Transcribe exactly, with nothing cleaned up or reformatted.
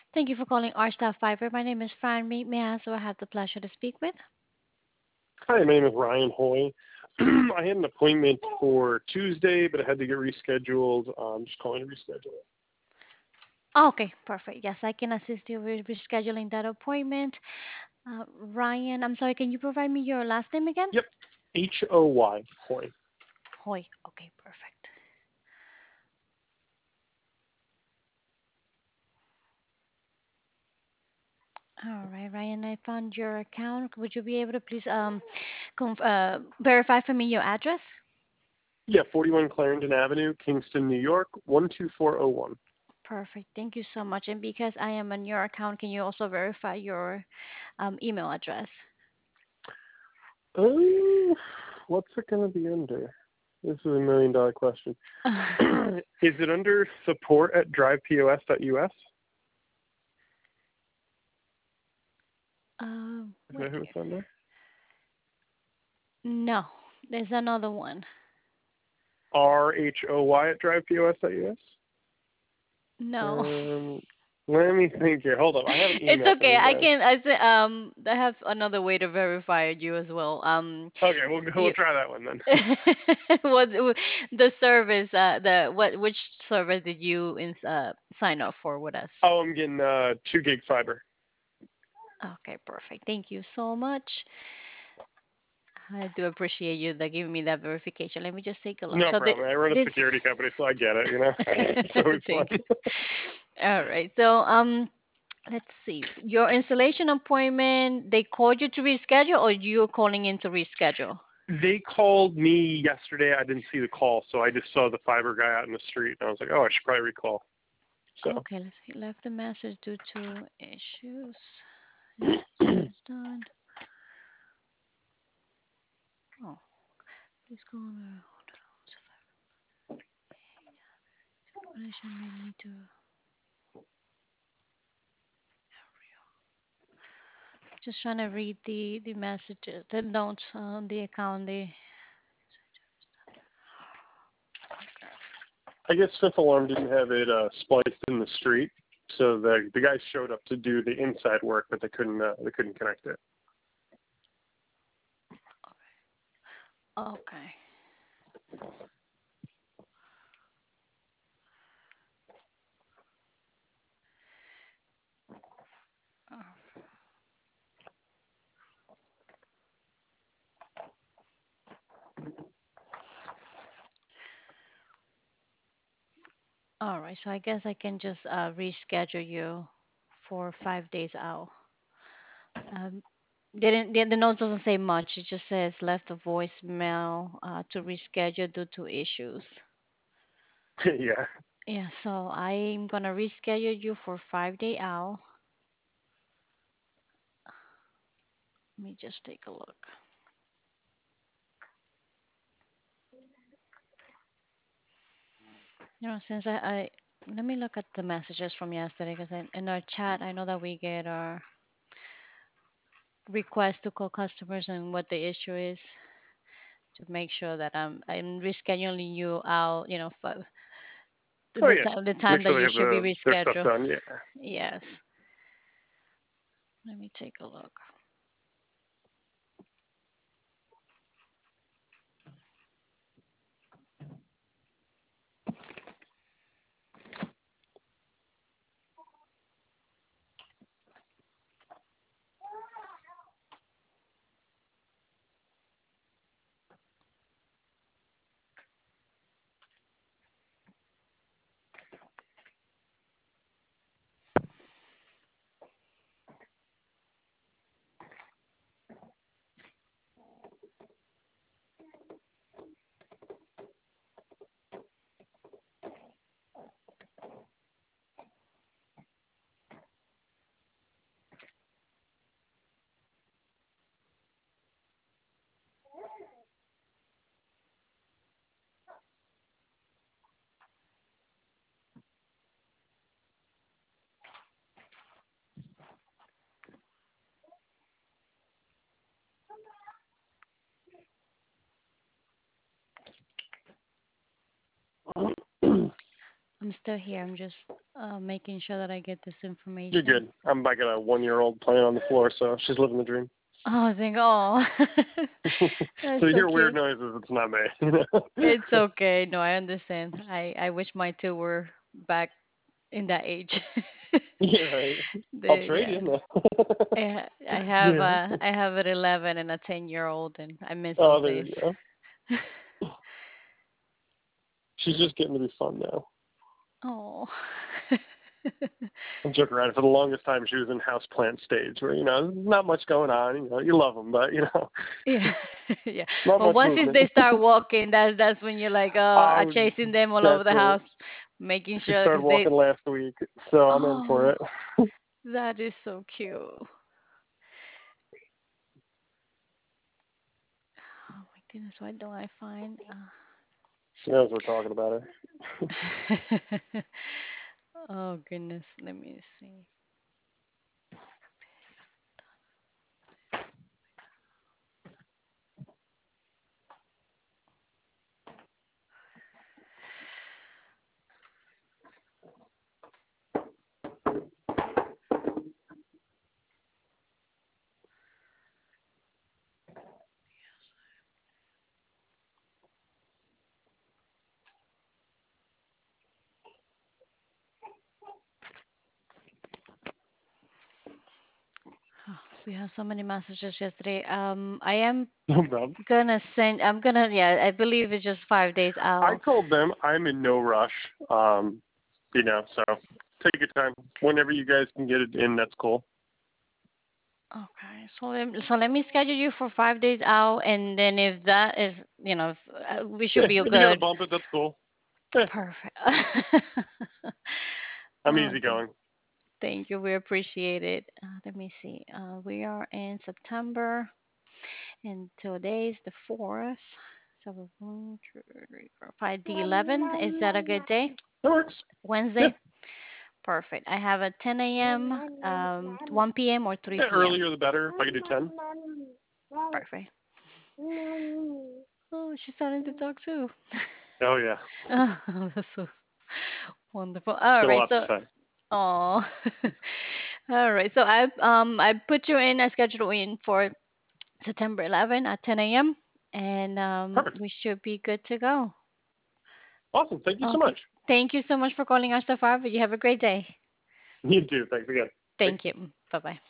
Thank you for calling our staff Fiber. My name is Fran. May, may I ask who I have the pleasure to speak with? Hi, my name is Ryan Hoy. I had an appointment for Tuesday, but it had to get rescheduled. Uh, I'm just calling to reschedule it. Okay, perfect. Yes, I can assist you with rescheduling that appointment. Uh, Ryan, I'm sorry, can you provide me your last name again? Yep, H O Y, Hoy. Hoy. Okay, perfect. All right, Ryan, I found your account. Would you be able to please um conf- uh, verify for me your address? Yeah, forty-one Clarendon Avenue, Kingston, New York, one two four zero one. Perfect. Thank you so much. And because I am on your account, can you also verify your um, email address? Oh, what's it going to be under? This is a million dollar question. Is it under support at drivepos.us? um, Is wait. that who it's under? No, there's another one. R H O Y at drivepos.us? No. Um, let me think here. Hold up. I have an It's email from okay. you I guys. can I say um I have another way to verify you as well. Um Okay, we'll we'll you try that one then. what the service uh the what which service did you ins uh sign up for with us? Oh, I'm getting uh two gig fiber. Okay, perfect. Thank you so much. I do appreciate you that giving me that verification. Let me just take a look. No So the, problem. I run a this security company, so I get it. You know, it's always fun. thank you. All right. So um let's see. Your installation appointment, they called you to reschedule or you're calling in to reschedule? They called me yesterday. I didn't see the call, so I just saw the fiber guy out in the street, and I was like, oh, I should probably recall. So, Okay, let's see. Left a message due to issues. Installation is done. Oh, please call the explanation may need to. Just trying to read the the messages, the notes on the account. The I guess Fifth Alarm didn't have it uh, spliced in the street, so the the guys showed up to do the inside work, but they couldn't uh, they couldn't connect it. okay. All right. So I guess I can just uh, reschedule you for five days out. Um, they didn't, the, the note doesn't say much. It just says left a voicemail uh, to reschedule due to issues. Yeah. Yeah, so I'm gonna reschedule you for five day out. Let me just take a look. You know, since I, I let me look at the messages from yesterday because in, in our chat I know that we get our request to call customers and what the issue is to make sure that I'm I'm rescheduling you out. You know, for the, Oh the yeah. time the Make time that sure they you have should be the, their stuff rescheduled. done. Yeah. Yes. Let me take a look. I'm still here. I'm just uh, making sure that I get this You're information. good. I'm I got a one year old playing on the floor, so she's living the dream. Oh, I think, oh, So that's you so hear weird cute. noises, it's not me. You know? It's okay. No, I understand. I I wish my two were back in that age. Yeah, right. I'll The trade yeah. you. No. I ha- I have Yeah. a I have an eleven and a ten year old, and I miss Oh, those there days. you go. She's just getting to be fun now. Oh. I'm joking around. For the longest time, she was in houseplant stage, where you know, there's not much going on. You know, you love them, but you know, Yeah, yeah. not But much once is movement. they start walking, that's that's when you're like, uh, are Oh, chasing them all over that's the it. house, making She sure started because they. walking last week, so I'm in for Oh, it. that is so cute. Oh my goodness, why don't I find? She knows we're talking about her. Uh... oh goodness, let me see. Oh, we have so many messages yesterday. Um, I am No problem. gonna send. I'm gonna. Yeah, I believe it's just five days I out. told them I'm in no rush. Um, you know, so take your time. Whenever you guys can get it in, that's cool. Okay, so let, so let me schedule you for five days out, and then if that is, you know, if, uh, we should Yeah, be if you got to good. bump it, that's cool. Yeah, Perfect. I'm Oh, easy th- going. thank you. We appreciate it. Uh, let me see. Uh, we are in September, and today is the fourth. So one, two, three, four, five. The eleventh. Is that a good day? That works. Yeah. Wednesday. Perfect. I have a ten a m, um, one p m or Yeah, three p m. earlier the better. If I could do ten. Perfect. Oh, she's starting to talk too. Oh yeah. Oh, that's so wonderful. All Got a right, lot to so say. oh, all right. So I um I put you in. I scheduled in for September eleventh at ten a m and um Perfect. we should be good to go. Awesome. Thank you so Okay. much. Thank you so much for calling us so far. But you have a great day. You too. Thanks again. Bye. Thank you. Bye bye.